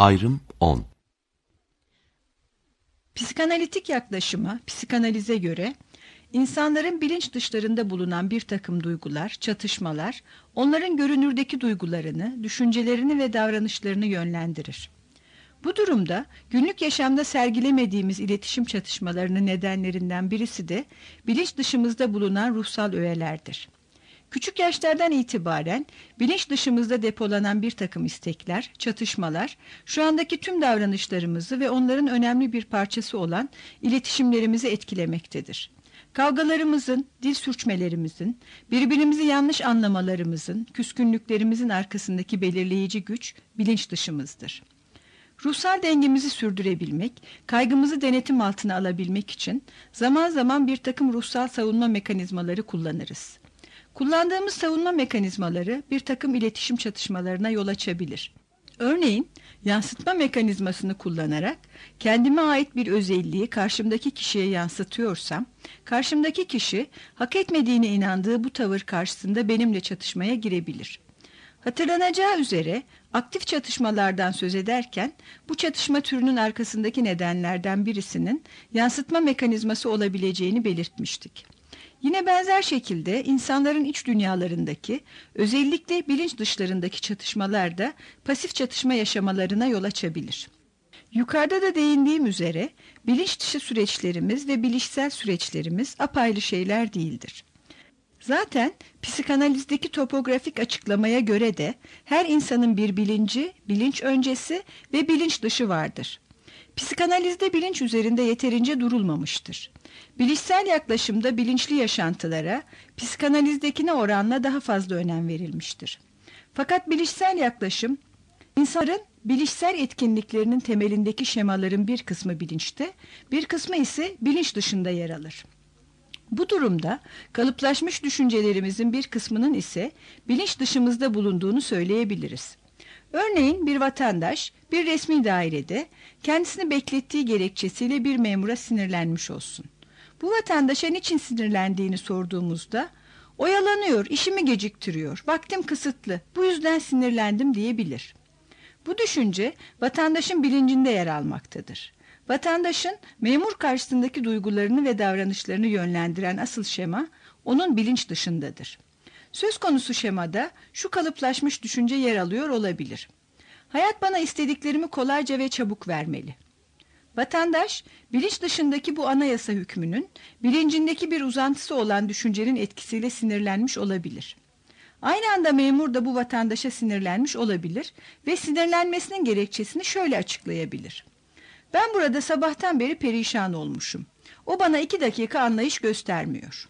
Ayrım 10. Psikanalitik yaklaşıma, psikanalize göre insanların bilinç dışlarında bulunan bir takım duygular, çatışmalar, onların görünürdeki duygularını, düşüncelerini ve davranışlarını yönlendirir. Bu durumda günlük yaşamda sergilemediğimiz iletişim çatışmalarının nedenlerinden birisi de bilinç dışımızda bulunan ruhsal öğelerdir. Küçük yaşlardan itibaren bilinç dışımızda depolanan bir takım istekler, çatışmalar, şu andaki tüm davranışlarımızı ve onların önemli bir parçası olan iletişimlerimizi etkilemektedir. Kavgalarımızın, dil sürçmelerimizin, birbirimizi yanlış anlamalarımızın, küskünlüklerimizin arkasındaki belirleyici güç bilinç dışımızdır. Ruhsal dengemizi sürdürebilmek, kaygımızı denetim altına alabilmek için zaman zaman bir takım ruhsal savunma mekanizmaları kullanırız. Kullandığımız savunma mekanizmaları bir takım iletişim çatışmalarına yol açabilir. Örneğin, yansıtma mekanizmasını kullanarak kendime ait bir özelliği karşımdaki kişiye yansıtıyorsam, karşımdaki kişi hak etmediğine inandığı bu tavır karşısında benimle çatışmaya girebilir. Hatırlanacağı üzere aktif çatışmalardan söz ederken bu çatışma türünün arkasındaki nedenlerden birisinin yansıtma mekanizması olabileceğini belirtmiştik. Yine benzer şekilde insanların iç dünyalarındaki, özellikle bilinç dışlarındaki çatışmalar da pasif çatışma yaşamalarına yol açabilir. Yukarıda da değindiğim üzere bilinç dışı süreçlerimiz ve bilişsel süreçlerimiz apayrı şeyler değildir. Zaten psikanalizdeki topografik açıklamaya göre de her insanın bir bilinci, bilinç öncesi ve bilinç dışı vardır. Psikanalizde bilinç üzerinde yeterince durulmamıştır. Bilişsel yaklaşımda bilinçli yaşantılara, psikanalizdekine oranla daha fazla önem verilmiştir. Fakat bilişsel yaklaşım, insanların bilişsel etkinliklerinin temelindeki şemaların bir kısmı bilinçte, bir kısmı ise bilinç dışında yer alır. Bu durumda kalıplaşmış düşüncelerimizin bir kısmının ise bilinç dışımızda bulunduğunu söyleyebiliriz. Örneğin bir vatandaş bir resmi dairede kendisini beklettiği gerekçesiyle bir memura sinirlenmiş olsun. Bu vatandaşa niçin sinirlendiğini sorduğumuzda oyalanıyor, işimi geciktiriyor, vaktim kısıtlı, bu yüzden sinirlendim diyebilir. Bu düşünce vatandaşın bilincinde yer almaktadır. Vatandaşın memur karşısındaki duygularını ve davranışlarını yönlendiren asıl şema onun bilinç dışındadır. Söz konusu şemada şu kalıplaşmış düşünce yer alıyor olabilir. Hayat bana istediklerimi kolayca ve çabuk vermeli. Vatandaş, bilinç dışındaki bu anayasa hükmünün bilincindeki bir uzantısı olan düşüncenin etkisiyle sinirlenmiş olabilir. Aynı anda memur da bu vatandaşa sinirlenmiş olabilir ve sinirlenmesinin gerekçesini şöyle açıklayabilir. Ben burada sabahtan beri perişan olmuşum. O bana 2 dakika anlayış göstermiyor.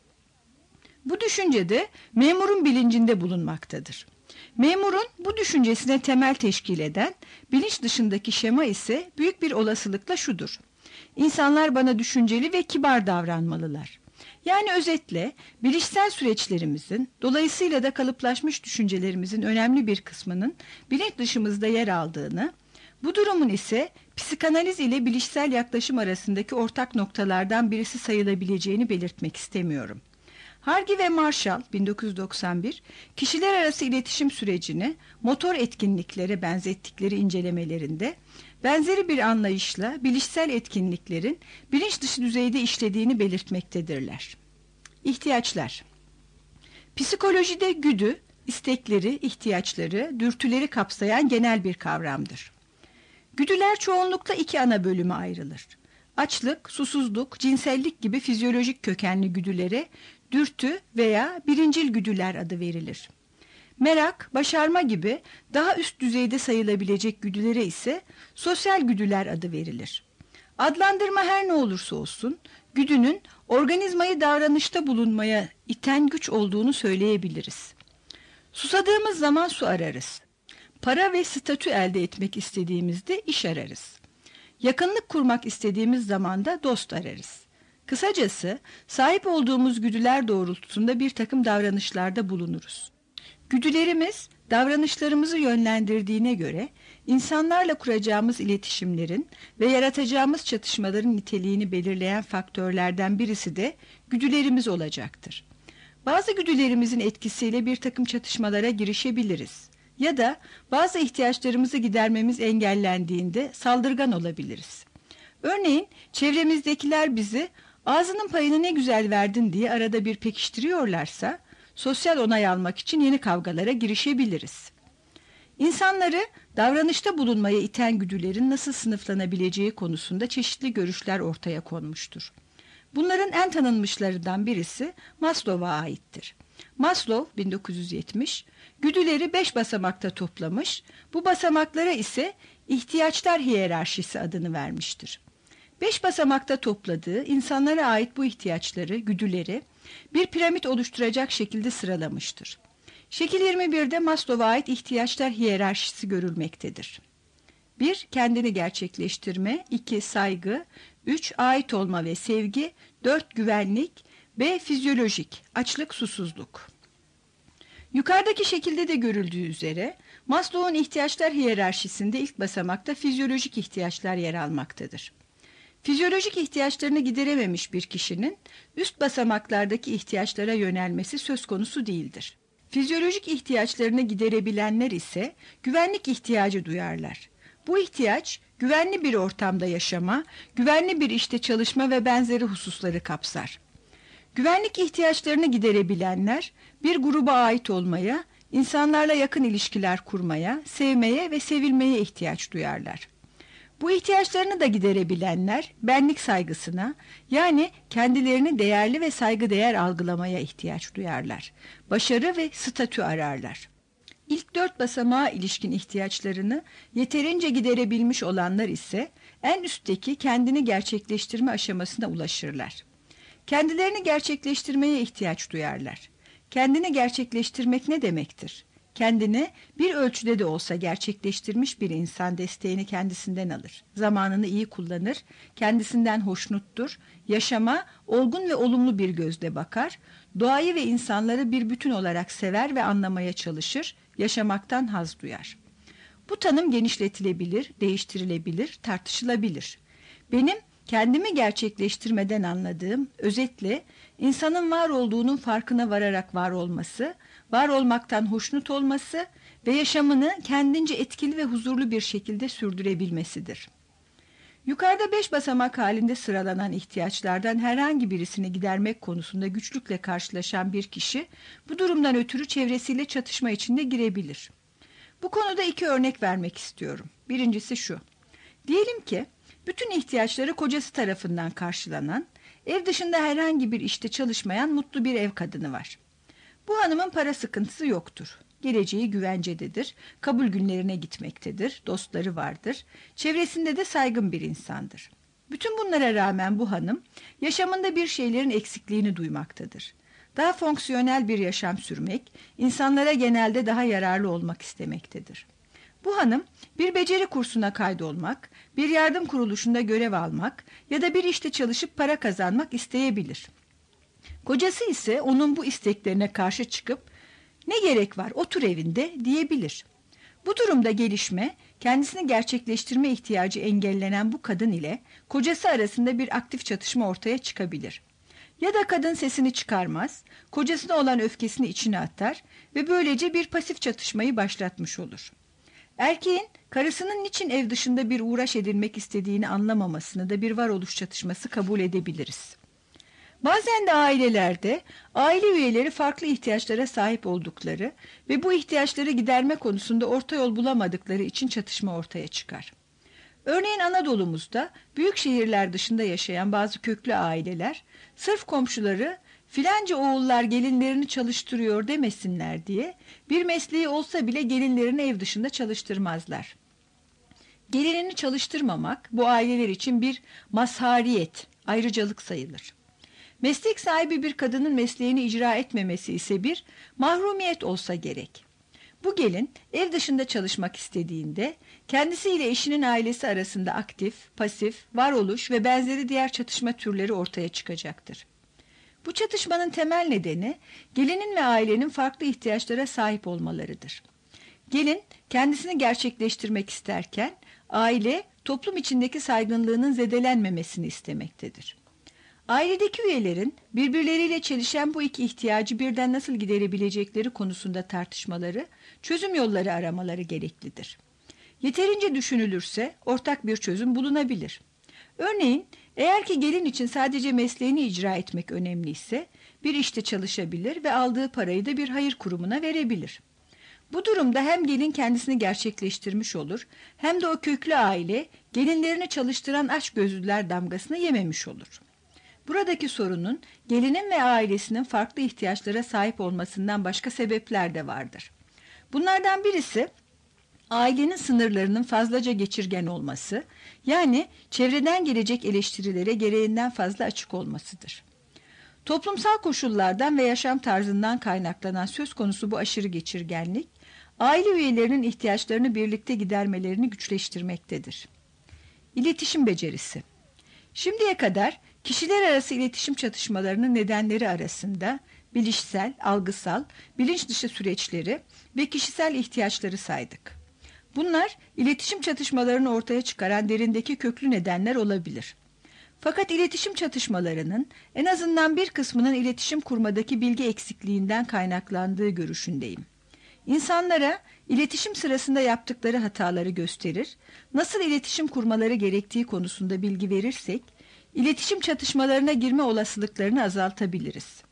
Bu düşünce de memurun bilincinde bulunmaktadır. Memurun bu düşüncesine temel teşkil eden bilinç dışındaki şema ise büyük bir olasılıkla şudur. İnsanlar bana düşünceli ve kibar davranmalılar. Yani özetle bilişsel süreçlerimizin, dolayısıyla da kalıplaşmış düşüncelerimizin önemli bir kısmının bilinç dışımızda yer aldığını, bu durumun ise psikanaliz ile bilişsel yaklaşım arasındaki ortak noktalardan birisi sayılabileceğini belirtmek istemiyorum. Hargi ve Marshall 1991 kişiler arası iletişim sürecini motor etkinliklere benzettikleri incelemelerinde benzeri bir anlayışla bilişsel etkinliklerin bilinç dışı düzeyde işlediğini belirtmektedirler. İhtiyaçlar. Psikolojide güdü, istekleri, ihtiyaçları, dürtüleri kapsayan genel bir kavramdır. Güdüler çoğunlukla 2 ana bölüme ayrılır. Açlık, susuzluk, cinsellik gibi fizyolojik kökenli güdülere dürtü veya birincil güdüler adı verilir. Merak, başarma gibi daha üst düzeyde sayılabilecek güdülere ise sosyal güdüler adı verilir. Adlandırma her ne olursa olsun, güdünün organizmayı davranışta bulunmaya iten güç olduğunu söyleyebiliriz. Susadığımız zaman su ararız. Para ve statü elde etmek istediğimizde iş ararız. Yakınlık kurmak istediğimiz zaman da dost ararız. Kısacası sahip olduğumuz güdüler doğrultusunda bir takım davranışlarda bulunuruz. Güdülerimiz davranışlarımızı yönlendirdiğine göre insanlarla kuracağımız iletişimlerin ve yaratacağımız çatışmaların niteliğini belirleyen faktörlerden birisi de güdülerimiz olacaktır. Bazı güdülerimizin etkisiyle bir takım çatışmalara girişebiliriz. Ya da bazı ihtiyaçlarımızı gidermemiz engellendiğinde saldırgan olabiliriz. Örneğin çevremizdekiler bizi ağzının payını ne güzel verdin diye arada bir pekiştiriyorlarsa sosyal onay almak için yeni kavgalara girişebiliriz. İnsanları davranışta bulunmaya iten güdülerin nasıl sınıflanabileceği konusunda çeşitli görüşler ortaya konmuştur. Bunların en tanınmışlarından birisi Maslow'a aittir. Maslow 1970 güdüleri 5 basamakta toplamış, bu basamaklara ise ihtiyaçlar hiyerarşisi adını vermiştir. 5 basamakta topladığı insanlara ait bu ihtiyaçları, güdüleri bir piramit oluşturacak şekilde sıralamıştır. Şekil 21'de Maslow'a ait ihtiyaçlar hiyerarşisi görülmektedir. 1. Kendini gerçekleştirme, 2. Saygı, 3. Ait olma ve sevgi, 4. Güvenlik, 5. Fizyolojik, açlık, susuzluk. Yukarıdaki şekilde de görüldüğü üzere Maslow'un ihtiyaçlar hiyerarşisinde ilk basamakta fizyolojik ihtiyaçlar yer almaktadır. Fizyolojik ihtiyaçlarını giderememiş bir kişinin üst basamaklardaki ihtiyaçlara yönelmesi söz konusu değildir. Fizyolojik ihtiyaçlarını giderebilenler ise güvenlik ihtiyacı duyarlar. Bu ihtiyaç güvenli bir ortamda yaşama, güvenli bir işte çalışma ve benzeri hususları kapsar. Güvenlik ihtiyaçlarını giderebilenler bir gruba ait olmaya, insanlarla yakın ilişkiler kurmaya, sevmeye ve sevilmeye ihtiyaç duyarlar. Bu ihtiyaçlarını da giderebilenler benlik saygısına, yani kendilerini değerli ve saygıdeğer algılamaya ihtiyaç duyarlar. Başarı ve statü ararlar. İlk 4 basamağa ilişkin ihtiyaçlarını yeterince giderebilmiş olanlar ise en üstteki kendini gerçekleştirme aşamasına ulaşırlar. Kendilerini gerçekleştirmeye ihtiyaç duyarlar. Kendini gerçekleştirmek ne demektir? Kendini bir ölçüde de olsa gerçekleştirmiş bir insan desteğini kendisinden alır. Zamanını iyi kullanır, kendisinden hoşnuttur, yaşama olgun ve olumlu bir gözle bakar, doğayı ve insanları bir bütün olarak sever ve anlamaya çalışır, yaşamaktan haz duyar. Bu tanım genişletilebilir, değiştirilebilir, tartışılabilir. Benim kendimi gerçekleştirmeden anladığım, özetle insanın var olduğunun farkına vararak var olması, var olmaktan hoşnut olması ve yaşamını kendince etkili ve huzurlu bir şekilde sürdürebilmesidir. Yukarıda 5 basamak halinde sıralanan ihtiyaçlardan herhangi birisini gidermek konusunda güçlükle karşılaşan bir kişi bu durumdan ötürü çevresiyle çatışma içinde girebilir. Bu konuda 2 örnek vermek istiyorum. Birincisi şu: diyelim ki bütün ihtiyaçları kocası tarafından karşılanan, ev dışında herhangi bir işte çalışmayan mutlu bir ev kadını var. Bu hanımın para sıkıntısı yoktur. Geleceği güvencededir, kabul günlerine gitmektedir, dostları vardır, çevresinde de saygın bir insandır. Bütün bunlara rağmen bu hanım yaşamında bir şeylerin eksikliğini duymaktadır. Daha fonksiyonel bir yaşam sürmek, insanlara genelde daha yararlı olmak istemektedir. Bu hanım bir beceri kursuna kaydolmak, bir yardım kuruluşunda görev almak ya da bir işte çalışıp para kazanmak isteyebilir. Kocası ise onun bu isteklerine karşı çıkıp "Ne gerek var, otur evinde" diyebilir. Bu durumda gelişme, kendisini gerçekleştirme ihtiyacı engellenen bu kadın ile kocası arasında bir aktif çatışma ortaya çıkabilir. Ya da kadın sesini çıkarmaz, kocasına olan öfkesini içine atar ve böylece bir pasif çatışmayı başlatmış olur. Erkeğin karısının niçin ev dışında bir uğraş edinmek istediğini anlamamasını da bir varoluş çatışması kabul edebiliriz. Bazen de ailelerde aile üyeleri farklı ihtiyaçlara sahip oldukları ve bu ihtiyaçları giderme konusunda orta yol bulamadıkları için çatışma ortaya çıkar. Örneğin Anadolu'muzda büyük şehirler dışında yaşayan bazı köklü aileler sırf komşuları "Filanca oğullar gelinlerini çalıştırıyor" demesinler diye bir mesleği olsa bile gelinlerini ev dışında çalıştırmazlar. Gelinini çalıştırmamak bu aileler için bir mazhariyet, ayrıcalık sayılır. Meslek sahibi bir kadının mesleğini icra etmemesi ise bir mahrumiyet olsa gerek. Bu gelin ev dışında çalışmak istediğinde kendisiyle eşinin ailesi arasında aktif, pasif, varoluş ve benzeri diğer çatışma türleri ortaya çıkacaktır. Bu çatışmanın temel nedeni gelinin ve ailenin farklı ihtiyaçlara sahip olmalarıdır. Gelin kendisini gerçekleştirmek isterken aile toplum içindeki saygınlığının zedelenmemesini istemektedir. Ailedeki üyelerin birbirleriyle çelişen bu iki ihtiyacı birden nasıl giderebilecekleri konusunda tartışmaları, çözüm yolları aramaları gereklidir. Yeterince düşünülürse ortak bir çözüm bulunabilir. Örneğin, eğer ki gelin için sadece mesleğini icra etmek önemliyse, bir işte çalışabilir ve aldığı parayı da bir hayır kurumuna verebilir. Bu durumda hem gelin kendisini gerçekleştirmiş olur, hem de o köklü aile gelinlerini çalıştıran açgözlüler damgasını yememiş olur. Buradaki sorunun gelinin ve ailesinin farklı ihtiyaçlara sahip olmasından başka sebepler de vardır. Bunlardan birisi ailenin sınırlarının fazlaca geçirgen olması, yani çevreden gelecek eleştirilere gereğinden fazla açık olmasıdır. Toplumsal koşullardan ve yaşam tarzından kaynaklanan söz konusu bu aşırı geçirgenlik, aile üyelerinin ihtiyaçlarını birlikte gidermelerini güçleştirmektedir. İletişim becerisi. Şimdiye kadar kişiler arası iletişim çatışmalarının nedenleri arasında bilişsel, algısal, bilinç dışı süreçleri ve kişisel ihtiyaçları saydık. Bunlar iletişim çatışmalarını ortaya çıkaran derindeki köklü nedenler olabilir. Fakat iletişim çatışmalarının en azından bir kısmının iletişim kurmadaki bilgi eksikliğinden kaynaklandığı görüşündeyim. İnsanlara iletişim sırasında yaptıkları hataları gösterir, nasıl iletişim kurmaları gerektiği konusunda bilgi verirsek, iletişim çatışmalarına girme olasılıklarını azaltabiliriz.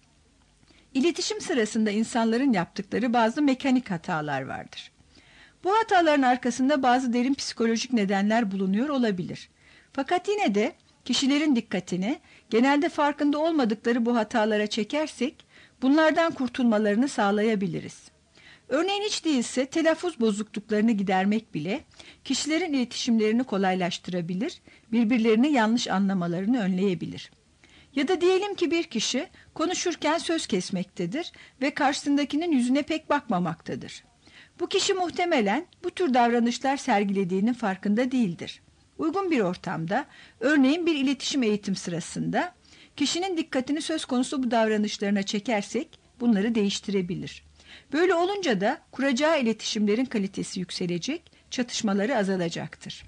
İletişim sırasında insanların yaptıkları bazı mekanik hatalar vardır. Bu hataların arkasında bazı derin psikolojik nedenler bulunuyor olabilir. Fakat yine de kişilerin dikkatini genelde farkında olmadıkları bu hatalara çekersek bunlardan kurtulmalarını sağlayabiliriz. Örneğin hiç değilse telaffuz bozukluklarını gidermek bile kişilerin iletişimlerini kolaylaştırabilir, birbirlerini yanlış anlamalarını önleyebilir. Ya da diyelim ki bir kişi konuşurken söz kesmektedir ve karşısındakinin yüzüne pek bakmamaktadır. Bu kişi muhtemelen bu tür davranışlar sergilediğinin farkında değildir. Uygun bir ortamda, örneğin bir iletişim eğitim sırasında, kişinin dikkatini söz konusu bu davranışlarına çekersek bunları değiştirebilir. Böyle olunca da kuracağı iletişimlerin kalitesi yükselecek, çatışmaları azalacaktır.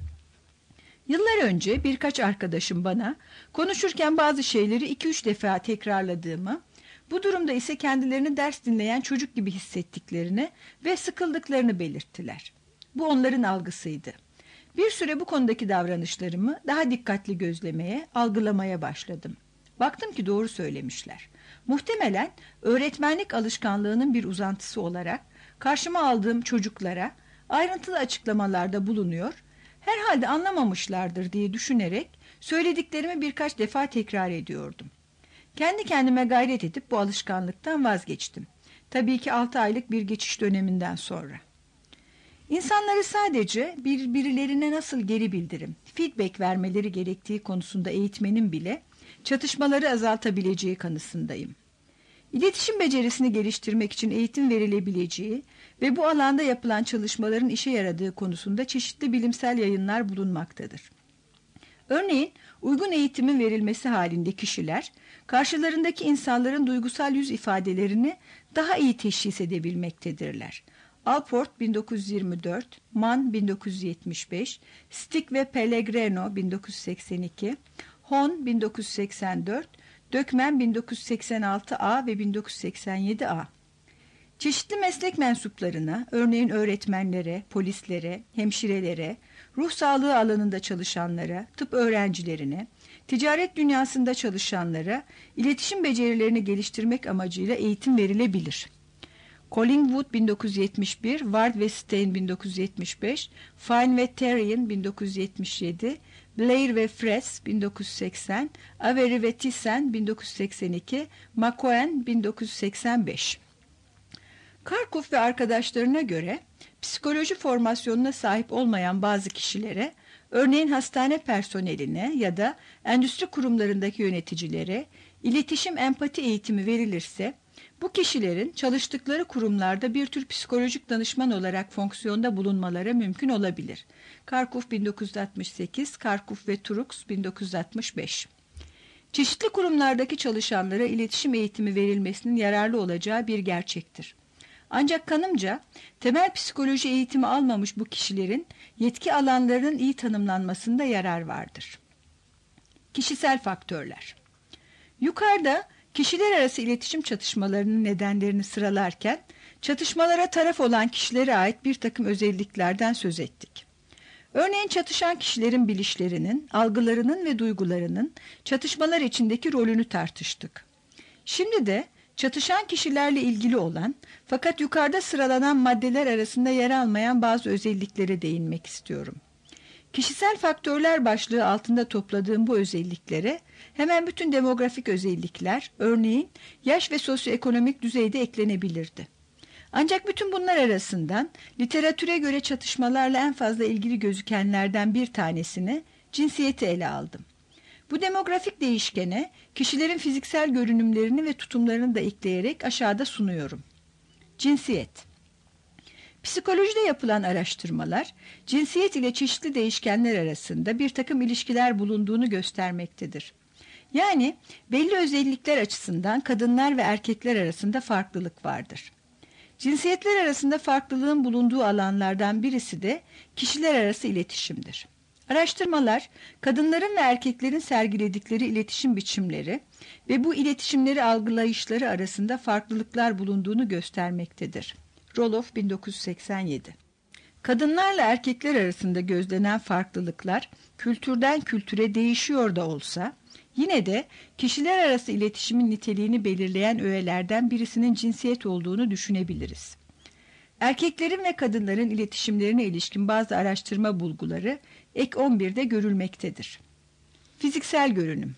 Yıllar önce birkaç arkadaşım bana konuşurken bazı şeyleri 2-3 defa tekrarladığımı, bu durumda ise kendilerini ders dinleyen çocuk gibi hissettiklerini ve sıkıldıklarını belirttiler. Bu onların algısıydı. Bir süre bu konudaki davranışlarımı daha dikkatli gözlemeye, algılamaya başladım. Baktım ki doğru söylemişler. Muhtemelen öğretmenlik alışkanlığının bir uzantısı olarak karşıma aldığım çocuklara ayrıntılı açıklamalarda bulunuyor, herhalde anlamamışlardır diye düşünerek söylediklerimi birkaç defa tekrar ediyordum. Kendi kendime gayret edip bu alışkanlıktan vazgeçtim. Tabii ki 6 aylık bir geçiş döneminden sonra. İnsanları sadece birbirlerine nasıl geri bildirim, feedback vermeleri gerektiği konusunda eğitmenin bile çatışmaları azaltabileceği kanısındayım. İletişim becerisini geliştirmek için eğitim verilebileceği ve bu alanda yapılan çalışmaların işe yaradığı konusunda çeşitli bilimsel yayınlar bulunmaktadır. Örneğin uygun eğitimin verilmesi halinde kişiler karşılarındaki insanların duygusal yüz ifadelerini daha iyi teşhis edebilmektedirler. Alport 1924, Mann 1975, Stick ve Pellegrino 1982, Hon 1984, Dökmen 1986A ve 1987A. Çeşitli meslek mensuplarına, örneğin öğretmenlere, polislere, hemşirelere, ruh sağlığı alanında çalışanlara, tıp öğrencilerine, ticaret dünyasında çalışanlara iletişim becerilerini geliştirmek amacıyla eğitim verilebilir. Collingwood 1971, Ward ve Stein 1975, Fine ve Terrien 1977, Blair ve Fress 1980, Avery ve Thyssen 1982, McCohen 1985. Karkuf ve arkadaşlarına göre psikoloji formasyonuna sahip olmayan bazı kişilere, örneğin hastane personeline ya da endüstri kurumlarındaki yöneticilere iletişim empati eğitimi verilirse, bu kişilerin çalıştıkları kurumlarda bir tür psikolojik danışman olarak fonksiyonda bulunmaları mümkün olabilir. Karkuf 1968, Karkuf ve Turux 1965. Çeşitli kurumlardaki çalışanlara iletişim eğitimi verilmesinin yararlı olacağı bir gerçektir. Ancak kanımca temel psikoloji eğitimi almamış bu kişilerin yetki alanlarının iyi tanımlanmasında yarar vardır. Kişisel faktörler. Yukarıda kişiler arası iletişim çatışmalarının nedenlerini sıralarken çatışmalara taraf olan kişilere ait bir takım özelliklerden söz ettik. Örneğin çatışan kişilerin bilişlerinin, algılarının ve duygularının çatışmalar içindeki rolünü tartıştık. Şimdi de çatışan kişilerle ilgili olan fakat yukarıda sıralanan maddeler arasında yer almayan bazı özelliklere değinmek istiyorum. Kişisel faktörler başlığı altında topladığım bu özelliklere hemen bütün demografik özellikler, örneğin yaş ve sosyoekonomik düzeyde eklenebilirdi. Ancak bütün bunlar arasından literatüre göre çatışmalarla en fazla ilgili gözükenlerden bir tanesini, cinsiyeti ele aldım. Bu demografik değişkene kişilerin fiziksel görünümlerini ve tutumlarını da ekleyerek aşağıda sunuyorum. Cinsiyet. Psikolojide yapılan araştırmalar, cinsiyet ile çeşitli değişkenler arasında bir takım ilişkiler bulunduğunu göstermektedir. Yani belli özellikler açısından kadınlar ve erkekler arasında farklılık vardır. Cinsiyetler arasında farklılığın bulunduğu alanlardan birisi de kişiler arası iletişimdir. Araştırmalar, kadınların ve erkeklerin sergiledikleri iletişim biçimleri ve bu iletişimleri algılayışları arasında farklılıklar bulunduğunu göstermektedir. Roloff 1987. Kadınlarla erkekler arasında gözlenen farklılıklar kültürden kültüre değişiyor da olsa, yine de kişiler arası iletişimin niteliğini belirleyen öğelerden birisinin cinsiyet olduğunu düşünebiliriz. Erkeklerin ve kadınların iletişimlerine ilişkin bazı araştırma bulguları ek 11'de görülmektedir. Fiziksel görünüm.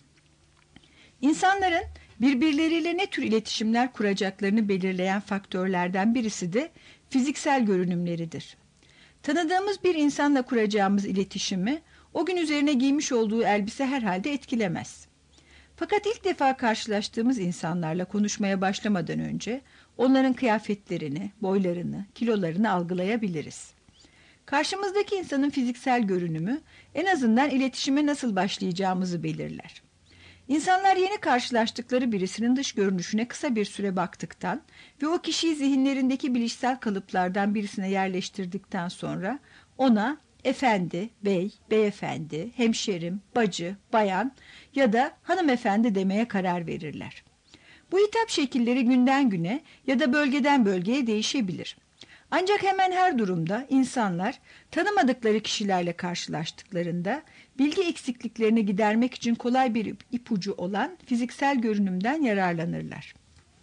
İnsanların birbirleriyle ne tür iletişimler kuracaklarını belirleyen faktörlerden birisi de fiziksel görünümleridir. Tanıdığımız bir insanla kuracağımız iletişimi o gün üzerine giymiş olduğu elbise herhalde etkilemez. Fakat ilk defa karşılaştığımız insanlarla konuşmaya başlamadan önce onların kıyafetlerini, boylarını, kilolarını algılayabiliriz. Karşımızdaki insanın fiziksel görünümü en azından iletişime nasıl başlayacağımızı belirler. İnsanlar yeni karşılaştıkları birisinin dış görünüşüne kısa bir süre baktıktan ve o kişiyi zihinlerindeki bilişsel kalıplardan birisine yerleştirdikten sonra ona efendi, bey, beyefendi, hemşerim, bacı, bayan ya da hanımefendi demeye karar verirler. Bu hitap şekilleri günden güne ya da bölgeden bölgeye değişebilir. Ancak hemen her durumda insanlar tanımadıkları kişilerle karşılaştıklarında bilgi eksikliklerini gidermek için kolay bir ipucu olan fiziksel görünümden yararlanırlar.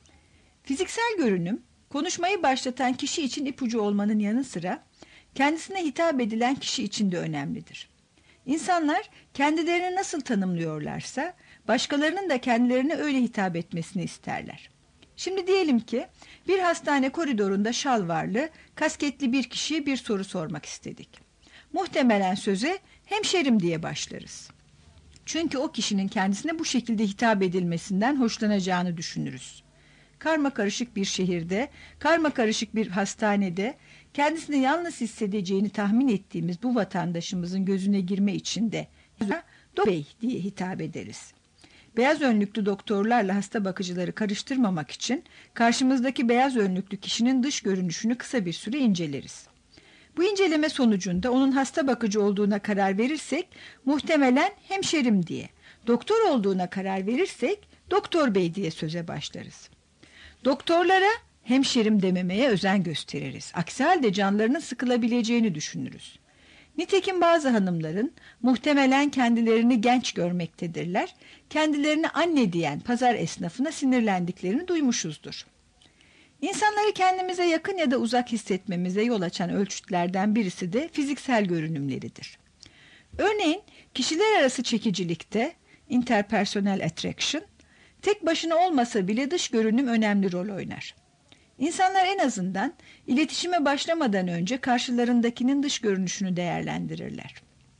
Fiziksel görünüm, konuşmayı başlatan kişi için ipucu olmanın yanı sıra kendisine hitap edilen kişi için de önemlidir. İnsanlar kendilerini nasıl tanımlıyorlarsa başkalarının da kendilerine öyle hitap etmesini isterler. Şimdi diyelim ki bir hastane koridorunda şalvarlı, kasketli bir kişiye bir soru sormak istedik. Muhtemelen söze hemşerim diye başlarız. Çünkü o kişinin kendisine bu şekilde hitap edilmesinden hoşlanacağını düşünürüz. Karmakarışık bir şehirde, karmakarışık bir hastanede kendisini yalnız hissedeceğini tahmin ettiğimiz bu vatandaşımızın gözüne girme için de Doktor Bey diye hitap ederiz. Beyaz önlüklü doktorlarla hasta bakıcıları karıştırmamak için karşımızdaki beyaz önlüklü kişinin dış görünüşünü kısa bir süre inceleriz. Bu inceleme sonucunda onun hasta bakıcı olduğuna karar verirsek muhtemelen hemşerim diye, doktor olduğuna karar verirsek doktor bey diye söze başlarız. Doktorlara hemşerim dememeye özen gösteririz. Aksi halde canlarının sıkılabileceğini düşünürüz. Nitekim bazı hanımların muhtemelen kendilerini genç görmektedirler, kendilerini anne diyen pazar esnafına sinirlendiklerini duymuşuzdur. İnsanları kendimize yakın ya da uzak hissetmemize yol açan ölçütlerden birisi de fiziksel görünümleridir. Örneğin kişiler arası çekicilikte interpersonal attraction, tek başına olmasa bile dış görünüm önemli rol oynar. İnsanlar en azından iletişime başlamadan önce karşılarındakinin dış görünüşünü değerlendirirler.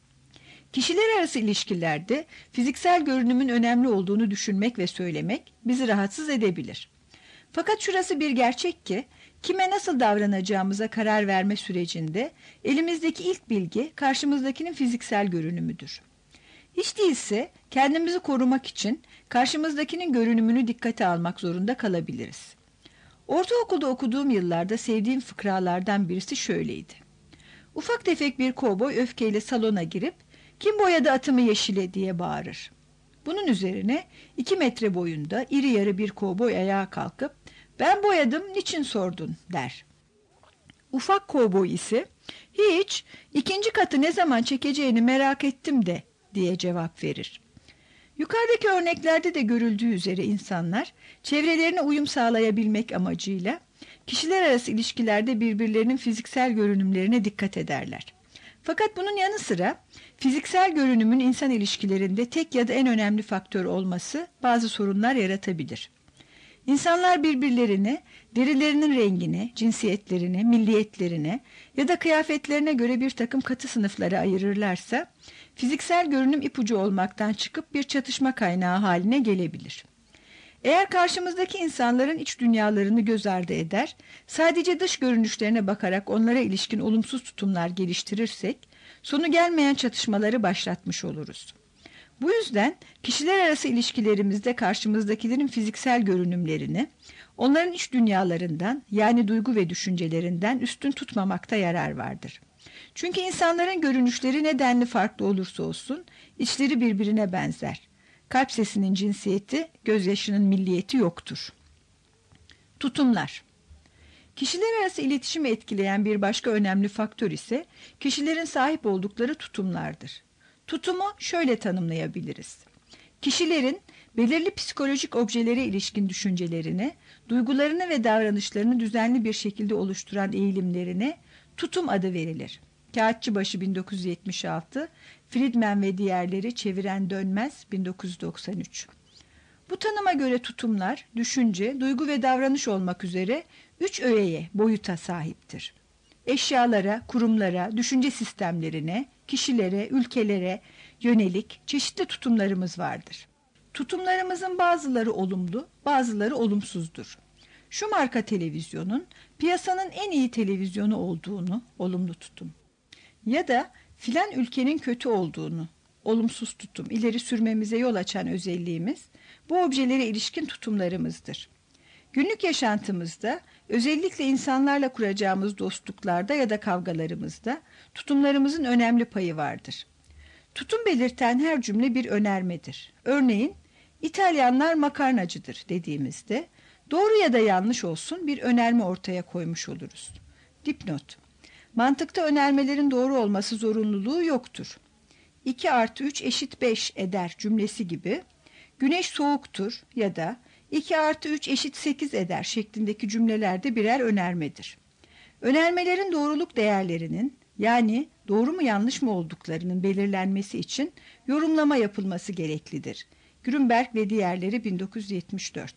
Kişiler arası ilişkilerde fiziksel görünümün önemli olduğunu düşünmek ve söylemek bizi rahatsız edebilir. Fakat şurası bir gerçek ki kime nasıl davranacağımıza karar verme sürecinde elimizdeki ilk bilgi karşımızdakinin fiziksel görünümüdür. Hiç değilse kendimizi korumak için karşımızdakinin görünümünü dikkate almak zorunda kalabiliriz. Ortaokulda okuduğum yıllarda sevdiğim fıkralardan birisi şöyleydi. Ufak tefek bir kovboy öfkeyle salona girip "Kim boyadı atımı yeşile?" diye bağırır. Bunun üzerine 2 metre boyunda iri yarı bir kovboy ayağa kalkıp "Ben boyadım, niçin sordun?" der. Ufak kovboy ise "Hiç, ikinci katı ne zaman çekeceğini merak ettim de" diye cevap verir. Yukarıdaki örneklerde de görüldüğü üzere insanlar çevrelerine uyum sağlayabilmek amacıyla kişiler arası ilişkilerde birbirlerinin fiziksel görünümlerine dikkat ederler. Fakat bunun yanı sıra fiziksel görünümün insan ilişkilerinde tek ya da en önemli faktör olması bazı sorunlar yaratabilir. İnsanlar birbirlerine derilerinin rengine, cinsiyetlerine, milliyetlerine ya da kıyafetlerine göre bir takım katı sınıflara ayırırlarsa fiziksel görünüm ipucu olmaktan çıkıp bir çatışma kaynağı haline gelebilir. Eğer karşımızdaki insanların iç dünyalarını göz ardı eder, sadece dış görünüşlerine bakarak onlara ilişkin olumsuz tutumlar geliştirirsek, sonu gelmeyen çatışmaları başlatmış oluruz. Bu yüzden kişiler arası ilişkilerimizde karşımızdakilerin fiziksel görünümlerini, onların iç dünyalarından yani duygu ve düşüncelerinden üstün tutmamakta yarar vardır. Çünkü insanların görünüşleri nedenli farklı olursa olsun, içleri birbirine benzer. Kalp sesinin cinsiyeti, gözyaşının milliyeti yoktur. Tutumlar. Kişiler arası iletişimi etkileyen bir başka önemli faktör ise kişilerin sahip oldukları tutumlardır. Tutumu şöyle tanımlayabiliriz. Kişilerin belirli psikolojik objelere ilişkin düşüncelerini, duygularını ve davranışlarını düzenli bir şekilde oluşturan eğilimlerine tutum adı verilir. Kağıtçıbaşı 1976, Friedman ve diğerleri Çeviren Dönmez 1993. Bu tanıma göre tutumlar, düşünce, duygu ve davranış olmak üzere 3 öğeye, boyuta sahiptir. Eşyalara, kurumlara, düşünce sistemlerine, kişilere, ülkelere yönelik çeşitli tutumlarımız vardır. Tutumlarımızın bazıları olumlu, bazıları olumsuzdur. Şu marka televizyonun piyasanın en iyi televizyonu olduğunu, olumlu tutum. Ya da filan ülkenin kötü olduğunu, olumsuz tutum, ileri sürmemize yol açan özelliğimiz bu objelere ilişkin tutumlarımızdır. Günlük yaşantımızda, özellikle insanlarla kuracağımız dostluklarda ya da kavgalarımızda tutumlarımızın önemli payı vardır. Tutum belirten her cümle bir önermedir. Örneğin, İtalyanlar makarnacıdır dediğimizde, doğru ya da yanlış olsun bir önerme ortaya koymuş oluruz. Dipnot: mantıkta önermelerin doğru olması zorunluluğu yoktur. 2 artı 3 eşit 5 eder cümlesi gibi, güneş soğuktur ya da 2 artı 3 eşit 8 eder şeklindeki cümlelerde birer önermedir. Önermelerin doğruluk değerlerinin, yani doğru mu yanlış mı olduklarının belirlenmesi için yorumlama yapılması gereklidir. Grünberg ve diğerleri 1974.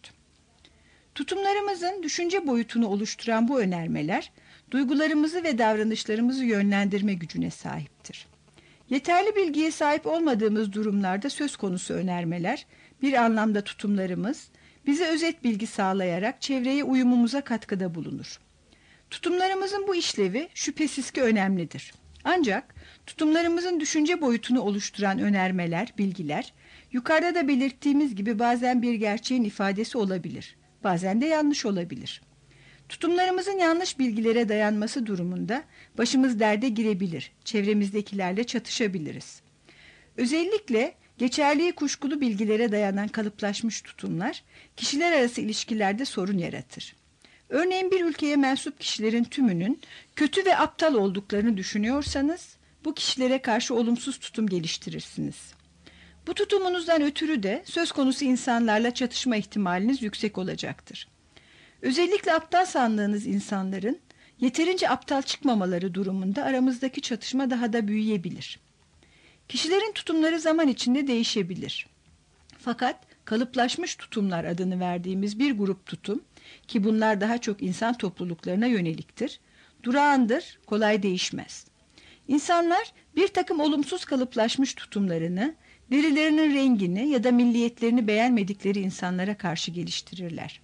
Tutumlarımızın düşünce boyutunu oluşturan bu önermeler, duygularımızı ve davranışlarımızı yönlendirme gücüne sahiptir. Yeterli bilgiye sahip olmadığımız durumlarda söz konusu önermeler, bir anlamda tutumlarımız, bize özet bilgi sağlayarak çevreye uyumumuza katkıda bulunur. Tutumlarımızın bu işlevi şüphesiz ki önemlidir. Ancak tutumlarımızın düşünce boyutunu oluşturan önermeler, bilgiler, yukarıda da belirttiğimiz gibi bazen bir gerçeğin ifadesi olabilir, bazen de yanlış olabilir. Tutumlarımızın yanlış bilgilere dayanması durumunda başımız derde girebilir, çevremizdekilerle çatışabiliriz. Özellikle geçerliği kuşkulu bilgilere dayanan kalıplaşmış tutumlar, kişiler arası ilişkilerde sorun yaratır. Örneğin bir ülkeye mensup kişilerin tümünün kötü ve aptal olduklarını düşünüyorsanız, bu kişilere karşı olumsuz tutum geliştirirsiniz. Bu tutumunuzdan ötürü de söz konusu insanlarla çatışma ihtimaliniz yüksek olacaktır. Özellikle aptal sandığınız insanların yeterince aptal çıkmamaları durumunda aramızdaki çatışma daha da büyüyebilir. Kişilerin tutumları zaman içinde değişebilir. Fakat kalıplaşmış tutumlar adını verdiğimiz bir grup tutum, ki bunlar daha çok insan topluluklarına yöneliktir, durağandır, kolay değişmez. İnsanlar bir takım olumsuz kalıplaşmış tutumlarını, derilerinin rengini ya da milliyetlerini beğenmedikleri insanlara karşı geliştirirler.